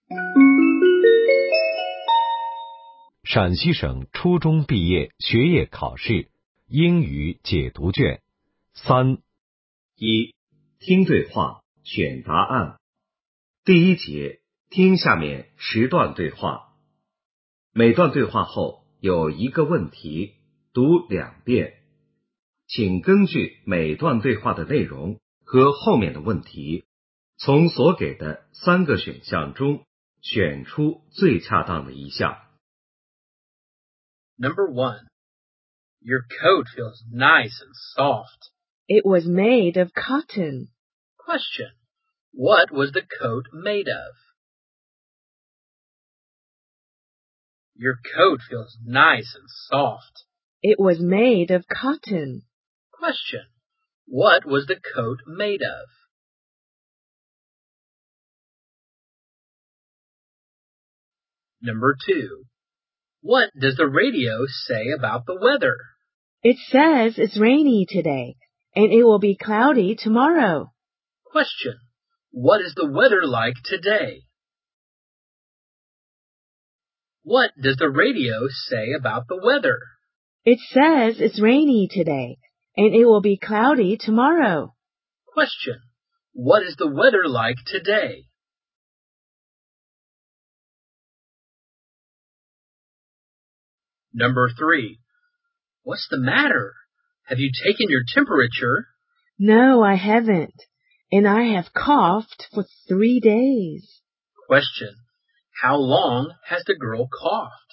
陕西省初中毕业学业考试英语解读卷3。 1. 听对话，选答案。第一节，听下面10段对话。每段对话后有一个问题，读2遍。请根据每段对话的内容和后面的问题，从所给的3个选项中选出最恰当的一项。 Number 1. Your coat feels nice and soft. It was made of cotton. Question. What was the coat made of? Your coat feels nice and soft. It was made of cotton. Question. What was the coat made of? Number 2. What does the radio say about the weather? It says it's rainy today, and it will be cloudy tomorrow. Question. What is the weather like today? What does the radio say about the weather? It says it's rainy today, and it will be cloudy tomorrow. Question. What is the weather like today? Number 3. What's the matter? Have you taken your temperature? No, I haven't, and I have coughed for 3 days. Question. How long has the girl coughed?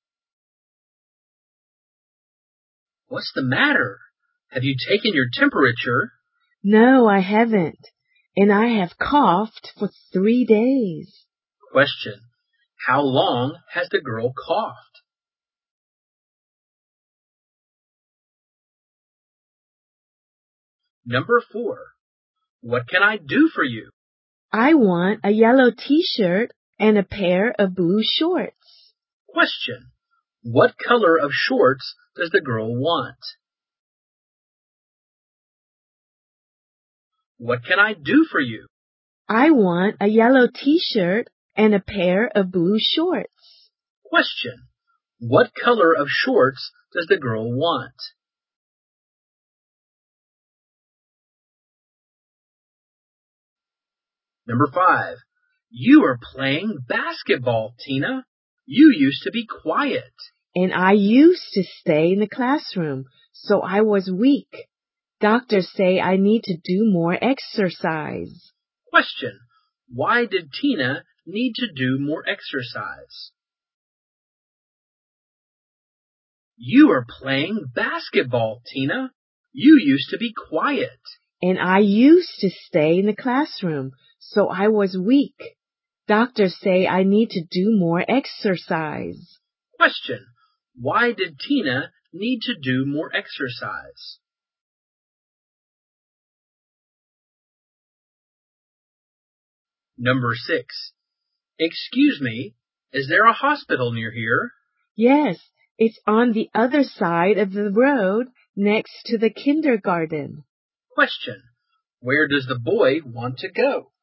What's the matter? Have you taken your temperature? No, I haven't, and I have coughed for 3 days. Question. How long has the girl coughed? Number 4. What can I do for you? I want a yellow t-shirt and a pair of blue shorts. Question. What color of shorts does the girl want? What can I do for you? I want a yellow t-shirt and a pair of blue shorts. Question. What color of shorts does the girl want? Number 5. You are playing basketball, Tina. You used to be quiet. And I used to stay in the classroom, so I was weak. Doctors say I need to do more exercise. Question. Why did Tina need to do more exercise? You are playing basketball, Tina. You used to be quiet. And I used to stay in the classroom, so I was weak. Doctors say I need to do more exercise. Question. Why did Tina need to do more exercise? Number 6. Excuse me, is there a hospital near here? Yes, it's on the other side of the road next to the kindergarten. Question. Where does the boy want to go?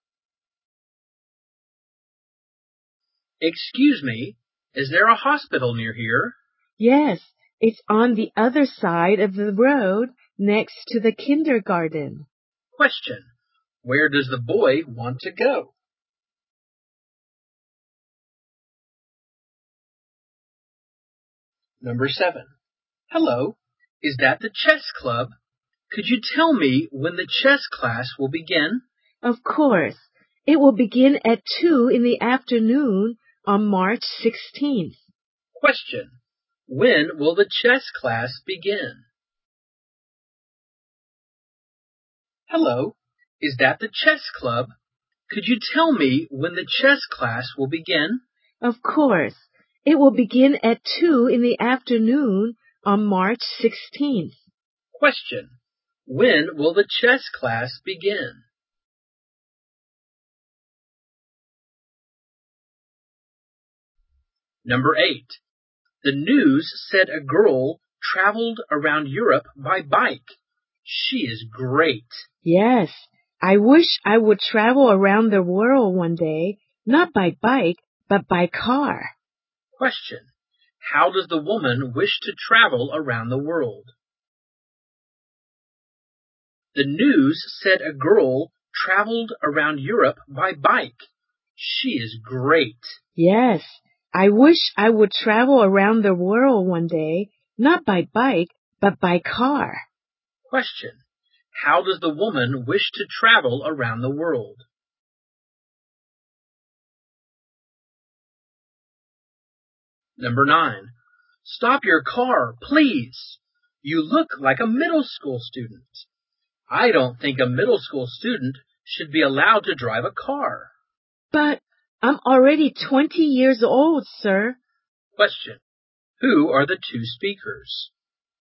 Excuse me, is there a hospital near here? Yes, it's on the other side of the road next to the kindergarten. Question. Where does the boy want to go? Number 7. Hello, is that the chess club? Could you tell me when the chess class will begin? Of course. It will begin at 2 in the afternoon on March 16th. Question. When will the chess class begin? Hello, is that the chess club? Could you tell me when the chess class will begin? Of course. It will begin at 2 in the afternoon on March 16th. Question. When will the chess class begin? Number 8. The news said a girl traveled around Europe by bike. She is great. Yes, I wish I would travel around the world one day. not by bike, but by car. Question. How does the woman wish to travel around the world? The news said a girl traveled around Europe by bike. She is great. Yes, I wish I would travel around the world one day, not by bike, but by car. Question. How does the woman wish to travel around the world? Number 9. Stop your car, please. You look like a middle school student. I don't think a middle school student should be allowed to drive a car. But I'm already 20 years old, sir. Question. Who are the two speakers?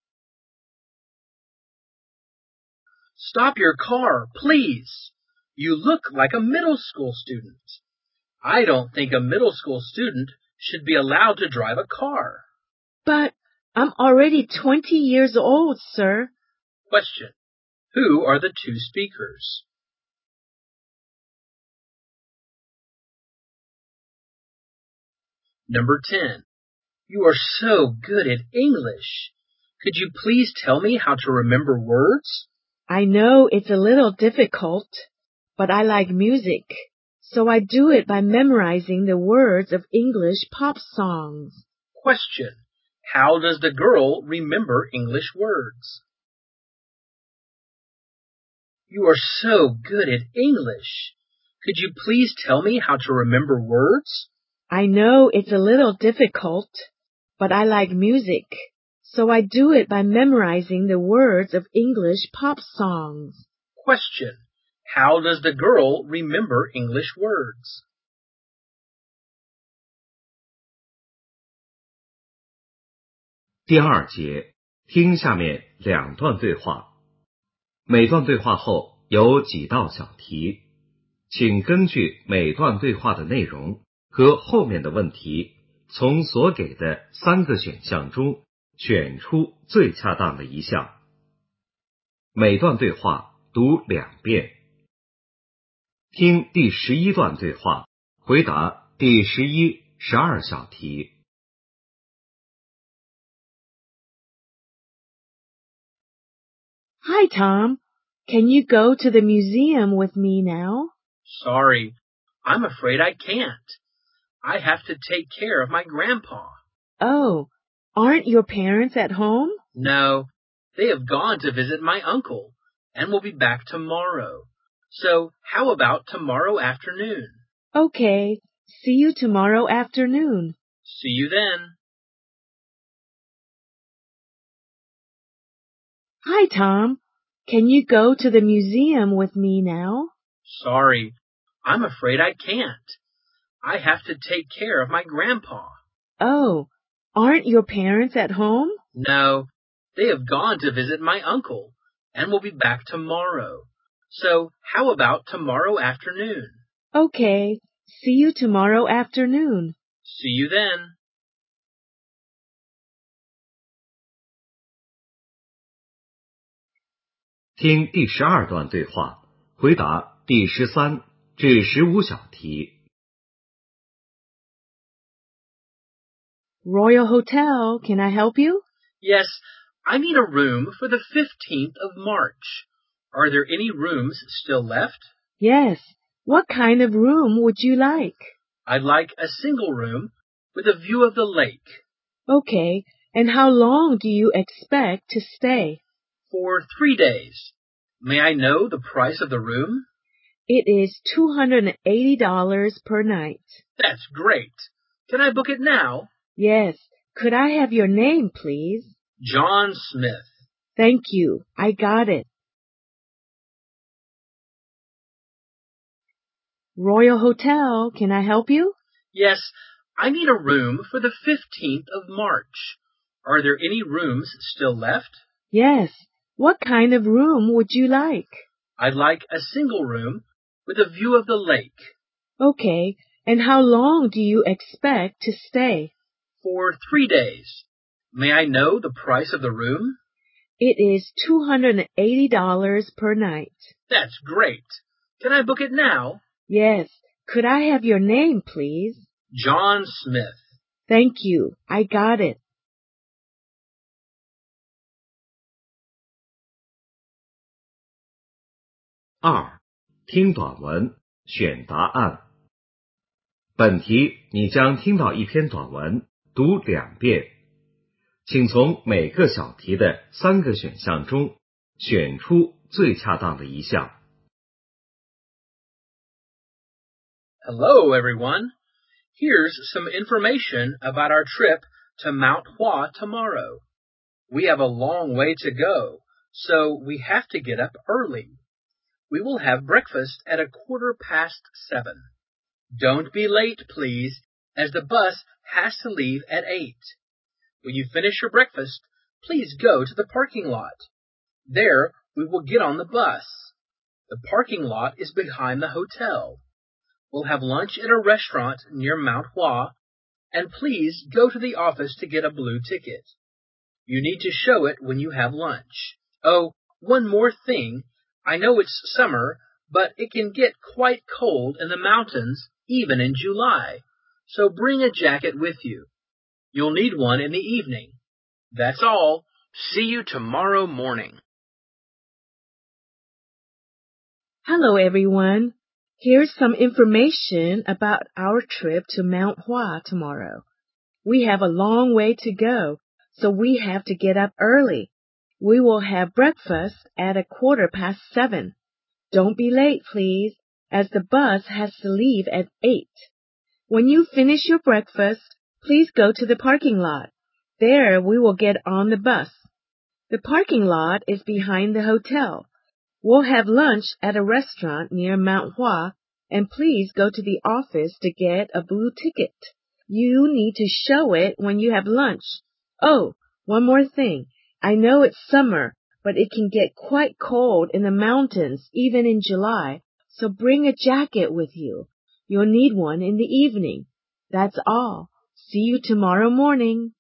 Stop your car, please. You look like a middle school student. I don't think a middle school student should be allowed to drive a car. But I'm already 20 years old, sir. Question. Who are the two speakers? Number 10. You are so good at English. Could you please tell me how to remember words? I know it's a little difficult, but I like music, so I do it by memorizing the words of English pop songs. Question. How does the girl remember English words? You are so good at English. Could you please tell me how to remember words? I know it's a little difficult, but I like music, so I do it by memorizing the words of English pop songs. Question. How does the girl remember English words? 第二节，听下面两段对话。每段对话后有几道小题，请根据每段对话的内容和后面的问题，从所给的3个选项中选出最恰当的一项。每段对话读2遍。听第11段对话，回答第11、12小题。 Hi, Tom. Can you go to the museum with me now? Sorry, I'm afraid I can't. I have to take care of my grandpa. Oh, aren't your parents at home? No, they have gone to visit my uncle and will be back tomorrow. So how about tomorrow afternoon? Okay, see you tomorrow afternoon. See you then. Hi, Tom. Can you go to the museum with me now? Sorry, I'm afraid I can't. I have to take care of my grandpa. Oh, aren't your parents at home? No, they have gone to visit my uncle and will be back tomorrow. So how about tomorrow afternoon? Okay, see you tomorrow afternoon. See you then. 听第12段对话，回答第13至15小题。 Royal Hotel, can I help you? Yes, I need a room for the 15th of March. Are there any rooms still left? Yes. What kind of room would you like? I'd like a single room with a view of the lake. Okay, and how long do you expect to stay? For 3 days. May I know the price of the room? It is $280 per night. That's great. Can I book it now? Yes. Could I have your name, please? John Smith. Thank you. I got it. Royal Hotel, can I help you? Yes, I need a room for the 15th of March. Are there any rooms still left? Yes. What kind of room would you like? I'd like a single room with a view of the lake. Okay, and how long do you expect to stay? For 3 days. May I know the price of the room? It is $280 per night. That's great. Can I book it now? Yes. Could I have your name, please? John Smith. Thank you. I got it. 2. 听短文，选答案。本题你将听到一篇短文，读2遍。请从每个小题的3个选项中选出最恰当的一项。 Hello, everyone. Here's some information about our trip to Mount Hua tomorrow. We have a long way to go, so we have to get up early. We will have breakfast at 7:15. Don't be late, please, as the bus has to leave at 8. When you finish your breakfast, please go to the parking lot. There, we will get on the bus. The parking lot is behind the hotel. We'll have lunch at a restaurant near Mount Hua, and please go to the office to get a blue ticket. You need to show it when you have lunch. Oh, one more thing. I know it's summer, but it can get quite cold in the mountains even in July, so bring a jacket with you. You'll need one in the evening. That's all. See you tomorrow morning. Hello, everyone. Here's some information about our trip to Mount Hua tomorrow. We have a long way to go, so we have to get up early. We will have breakfast at 7:15. Don't be late, please, as the bus has to leave at 8. When you finish your breakfast, please go to the parking lot. There we will get on the bus. The parking lot is behind the hotel. We'll have lunch at a restaurant near Mount Hua, and please go to the office to get a blue ticket. You need to show it when you have lunch. Oh, one more thing. I know it's summer, but it can get quite cold in the mountains even in July, so bring a jacket with you. You'll need one in the evening. That's all. See you tomorrow morning.